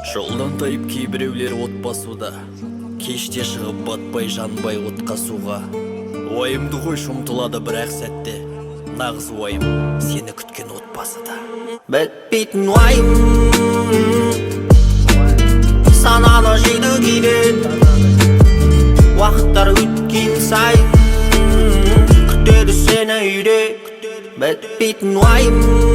Жолдан тайып кейбіреулер от басуда, кеште шығып батпай жанбай отқа суға. Уайымды қой шұмтылады бірақ сәтте, нағыз уайым сені күткен отбасыда. Бітпейтін уайым сананы жейді кейде, уақыттар өткен сайын күтеді сені үйде. Бітпейтін уайым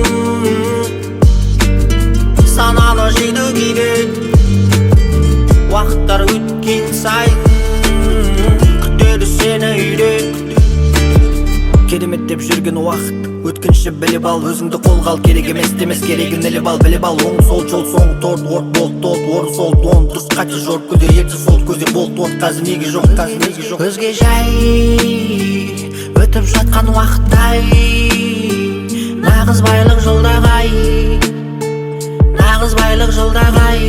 сананы жейді кейде, уақыттар өткен сайын күтеді сені үйде. Керемет деп жүрген уақыт өткінші біліп ал, өзіңді қолға ал, керек емес демес керегін іліп ал, біліп ал. Оң сол жол соңғы торт, орт болт тот, орын сол дон, дұрыс қачы жорт көде, ерті сол көзе болт от, қазір неге жоқ, қазір неге жоқ. Өзге жай өтіп жатқан уақыттай, нағыз байлық жылдағай, нағыз байлық жылдағай.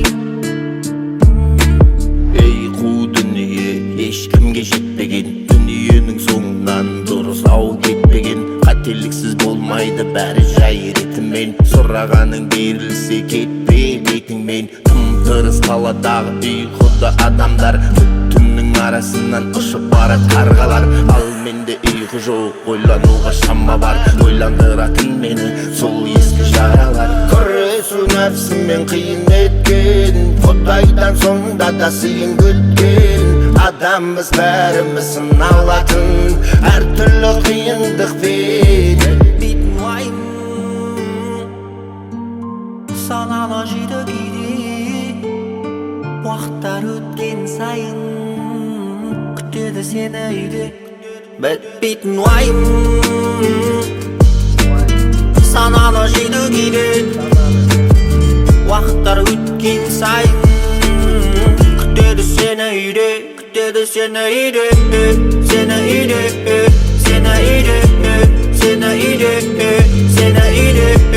Ей қу дүние, ешкімге жетпеген, дүниенің соңынан дұрыс ау кетпеген. Қателіксіз болмайды бәрі жай ретімен, сұрағаның берілсе кетпе бетіңмен. Тым-тырыс қаладағы ұйқыда адамдар, түннің арасынан ұшып барады қарғалар. Ал менде ұйқы жоқ, ойлануға шама бар, ойландыратын мені сол ескі жаралар. Күресу нәпсімен қиын еткен, Құдайдан соңда да сыйын күткен. Адамбыз бәріміз сыналатын, әртүрлі қиындықпен. Бітпейтін уайым саналы жейді кейде, уақыттар өткен сайын күтеді сені үйде. Бітпейтін уайым саналы жейді кейде, уақыттар өткен сайын күтеді сені үйде. Күтеді сені үйде, сені үйде, сені үйде, сені үйде, сені үйде.